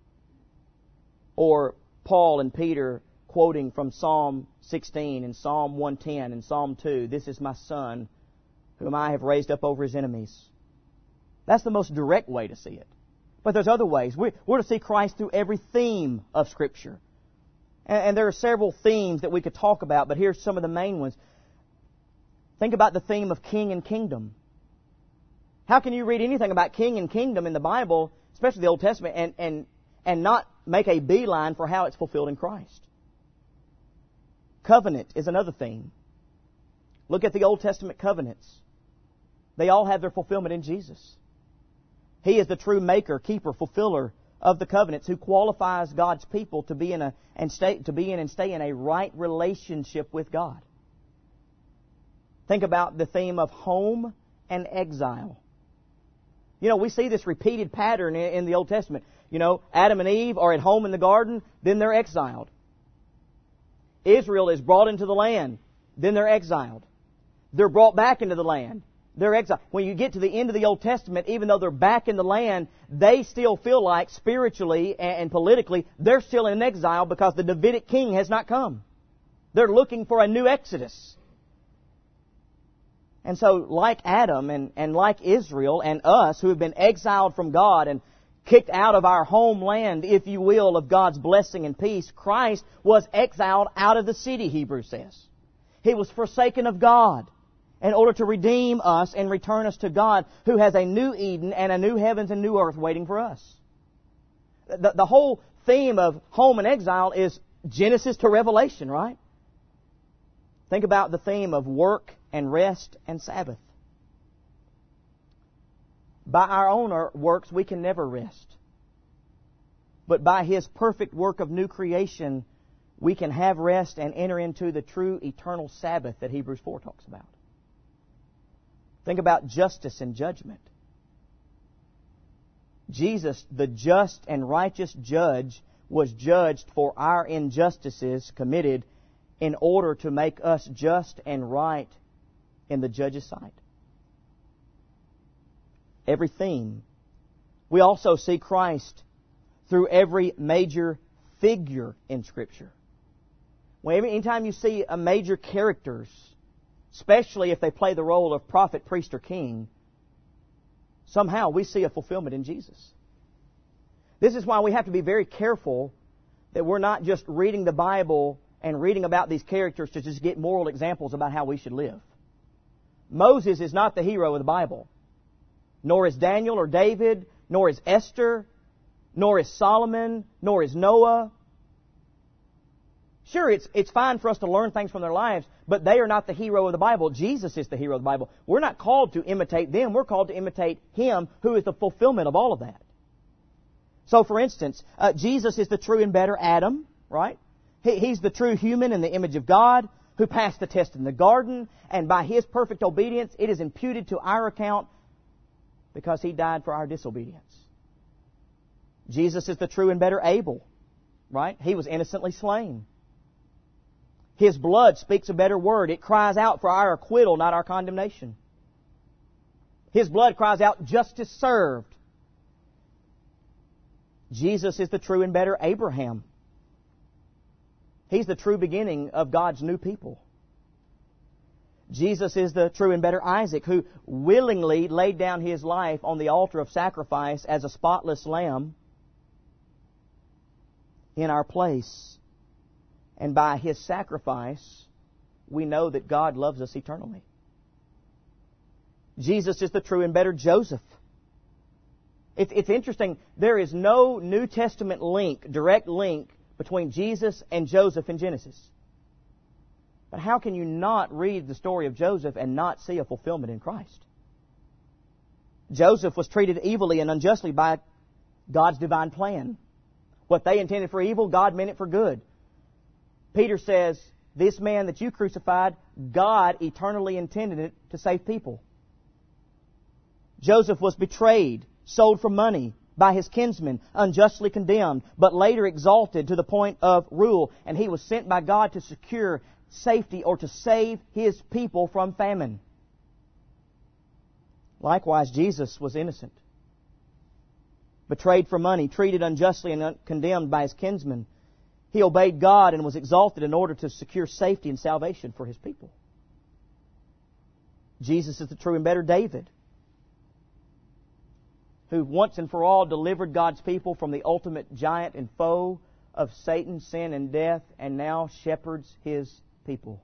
Or Paul and Peter quoting from Psalm 16 and Psalm 110 and Psalm 2, this is my son whom I have raised up over his enemies. That's the most direct way to see it. But there's other ways. We're to see Christ through every theme of Scripture. And there are several themes that we could talk about, but here's some of the main ones. Think about the theme of king and kingdom. How can you read anything about king and kingdom in the Bible, especially the Old Testament, and not make a beeline for how it's fulfilled in Christ? Covenant is another theme. Look at the Old Testament covenants. They all have their fulfillment in Jesus. He is the true maker, keeper, fulfiller of the covenants who qualifies God's people to be in and stay in a right relationship with God. Think about the theme of home and exile. You know, we see this repeated pattern in the Old Testament. You know, Adam and Eve are at home in the garden, then they're exiled. Israel is brought into the land, then they're exiled. They're brought back into the land. They're exiled. When you get to the end of the Old Testament, even though they're back in the land, they still feel like spiritually and politically, they're still in exile because the Davidic king has not come. They're looking for a new Exodus. And so, like Adam and like Israel and us who have been exiled from God and kicked out of our homeland, if you will, of God's blessing and peace, Christ was exiled out of the city, Hebrews says. He was forsaken of God in order to redeem us and return us to God, who has a new Eden and a new heavens and new earth waiting for us. The whole theme of home and exile is Genesis to Revelation, right? Think about the theme of work and rest and Sabbath. By our own works, we can never rest. But by His perfect work of new creation, we can have rest and enter into the true eternal Sabbath that Hebrews 4 talks about. Think about justice and judgment. Jesus, the just and righteous judge, was judged for our injustices committed in order to make us just and right in the judge's sight. Every theme. We also see Christ through every major figure in Scripture. Anytime you see a major characters, especially if they play the role of prophet, priest, or king, somehow we see a fulfillment in Jesus. This is why we have to be very careful that we're not just reading the Bible and reading about these characters to just get moral examples about how we should live. Moses is not the hero of the Bible. Nor is Daniel or David, nor is Esther, nor is Solomon, nor is Noah. Sure, it's fine for us to learn things from their lives, but they are not the hero of the Bible. Jesus is the hero of the Bible. We're not called to imitate them. We're called to imitate Him who is the fulfillment of all of that. So, for instance, Jesus is the true and better Adam, right? He's the true human in the image of God who passed the test in the garden, and by His perfect obedience, it is imputed to our account because He died for our disobedience. Jesus is the true and better Abel, right? He was innocently slain. His blood speaks a better word. It cries out for our acquittal, not our condemnation. His blood cries out, justice served. Jesus is the true and better Abraham. He's the true beginning of God's new people. Jesus is the true and better Isaac, who willingly laid down his life on the altar of sacrifice as a spotless lamb in our place. And by His sacrifice, we know that God loves us eternally. Jesus is the true and better Joseph. It's interesting. There is no New Testament direct link between Jesus and Joseph in Genesis. But how can you not read the story of Joseph and not see a fulfillment in Christ? Joseph was treated evilly and unjustly by God's divine plan. What they intended for evil, God meant it for good. Peter says, this man that you crucified, God eternally intended it to save people. Joseph was betrayed, sold for money by his kinsmen, unjustly condemned, but later exalted to the point of rule, and he was sent by God to secure safety or to save His people from famine. Likewise, Jesus was innocent. Betrayed for money, treated unjustly and condemned by his kinsmen. He obeyed God and was exalted in order to secure safety and salvation for His people. Jesus is the true and better David, who once and for all delivered God's people from the ultimate giant and foe of Satan, sin, and death, and now shepherds His people.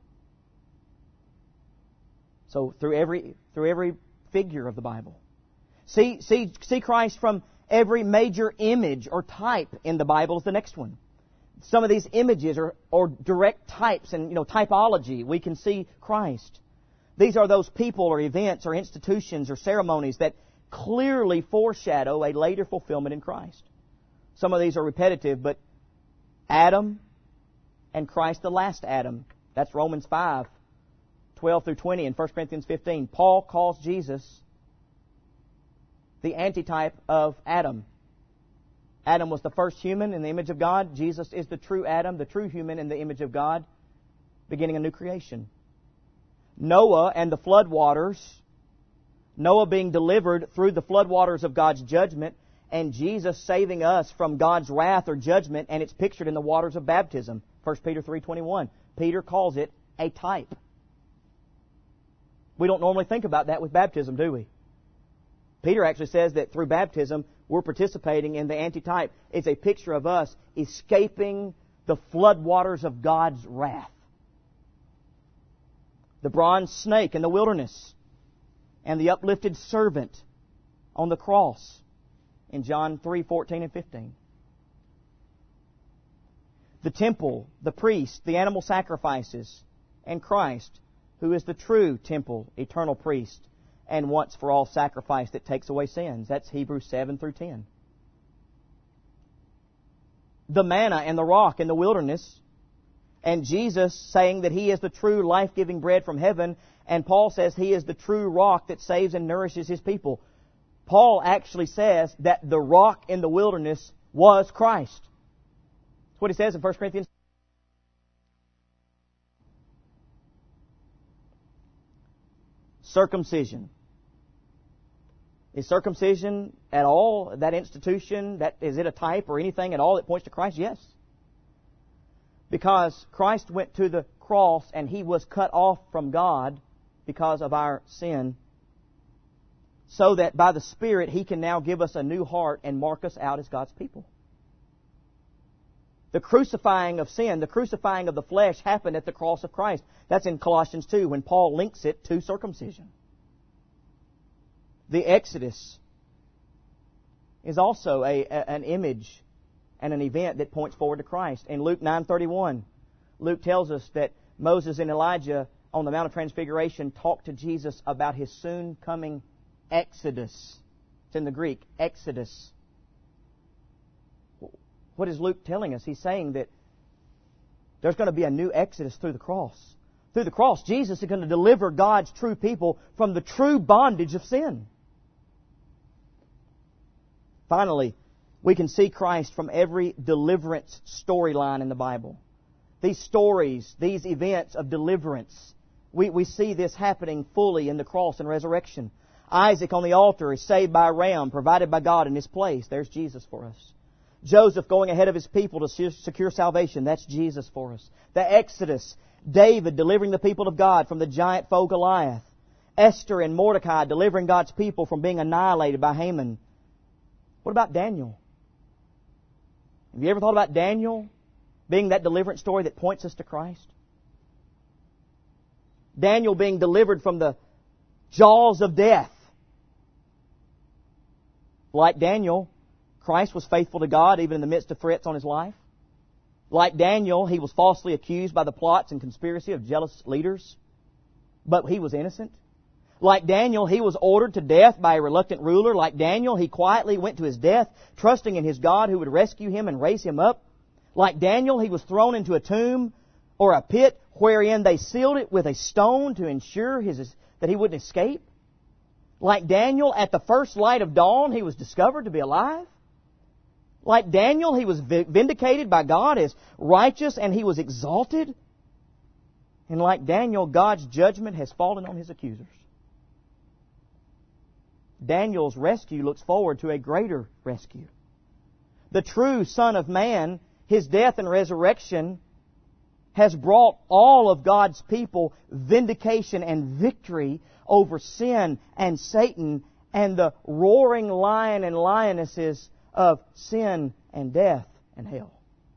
So through every figure of the Bible. See Christ from every major image or type in the Bible is the next one. Some of these images or direct types and typology, we can see Christ. These are those people or events or institutions or ceremonies that clearly foreshadow a later fulfillment in Christ. Some of these are repetitive, but Adam and Christ the last Adam. That's Romans 5, 12 through 20 and 1 Corinthians 15. Paul calls Jesus the antitype of Adam. Adam was the first human in the image of God. Jesus is the true Adam, the true human in the image of God, beginning a new creation. Noah and the flood waters, Noah being delivered through the flood waters of God's judgment, and Jesus saving us from God's wrath or judgment, and it's pictured in the waters of baptism. 1 Peter 3:21. Peter calls it a type. We don't normally think about that with baptism, do we? Peter actually says that through baptism, we're participating in the antitype. It's a picture of us escaping the floodwaters of God's wrath. The bronze snake in the wilderness and the uplifted servant on the cross in John 3:14 and 15. The temple, the priest, the animal sacrifices, and Christ, who is the true temple, eternal priest, and once for all sacrifice that takes away sins. That's Hebrews 7 through 10. The manna and the rock in the wilderness, and Jesus saying that He is the true life-giving bread from heaven, and Paul says He is the true rock that saves and nourishes His people. Paul actually says that the rock in the wilderness was Christ. That's what he says in 1 Corinthians. Circumcision. Is circumcision at all, that institution, is it a type or anything at all that points to Christ? Yes. Because Christ went to the cross and He was cut off from God because of our sin, so that by the Spirit He can now give us a new heart and mark us out as God's people. The crucifying of sin, the crucifying of the flesh happened at the cross of Christ. That's in Colossians 2 when Paul links it to circumcision. The Exodus is also an image and an event that points forward to Christ. In Luke 9:31, Luke tells us that Moses and Elijah on the Mount of Transfiguration talked to Jesus about His soon coming Exodus. It's in the Greek, Exodus. What is Luke telling us? He's saying that there's going to be a new Exodus through the cross. Through the cross, Jesus is going to deliver God's true people from the true bondage of sin. Finally, we can see Christ from every deliverance storyline in the Bible. These stories, these events of deliverance, we see this happening fully in the cross and resurrection. Isaac on the altar is saved by a ram provided by God in his place. There's Jesus for us. Joseph going ahead of his people to secure salvation. That's Jesus for us. The Exodus. David delivering the people of God from the giant foe Goliath. Esther and Mordecai delivering God's people from being annihilated by Haman. What about Daniel? Have you ever thought about Daniel being that deliverance story that points us to Christ? Daniel being delivered from the jaws of death. Like Daniel, Christ was faithful to God even in the midst of threats on His life. Like Daniel, He was falsely accused by the plots and conspiracy of jealous leaders, but He was innocent. Like Daniel, He was ordered to death by a reluctant ruler. Like Daniel, He quietly went to His death, trusting in His God who would rescue him and raise him up. Like Daniel, He was thrown into a tomb or a pit wherein they sealed it with a stone to ensure that he wouldn't escape. Like Daniel, at the first light of dawn, he was discovered to be alive. Like Daniel, he was vindicated by God as righteous and he was exalted. And like Daniel, God's judgment has fallen on his accusers. Daniel's rescue looks forward to a greater rescue. The true Son of Man, His death and resurrection, has brought all of God's people vindication and victory over sin and Satan and the roaring lion and lionesses of sin and death and hell.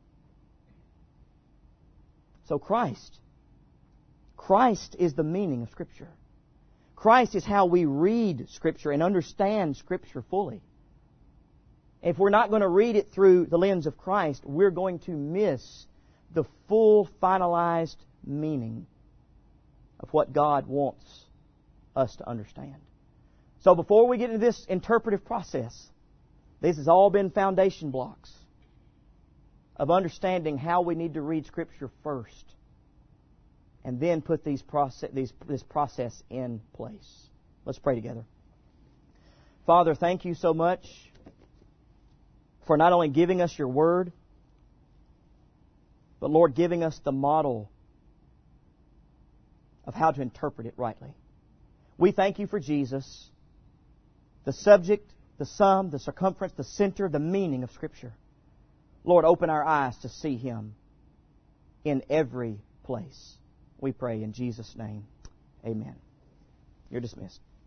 So Christ is the meaning of Scripture. Christ is how we read Scripture and understand Scripture fully. If we're not going to read it through the lens of Christ, we're going to miss the full, finalized meaning of what God wants us to understand. So before we get into this interpretive process, this has all been foundation blocks of understanding how we need to read Scripture first, and then put this process in place. Let's pray together. Father, thank You so much for not only giving us Your Word, but Lord, giving us the model of how to interpret it rightly. We thank You for Jesus, the subject, the sum, the circumference, the center, the meaning of Scripture. Lord, open our eyes to see Him in every place. We pray in Jesus' name. Amen. You're dismissed.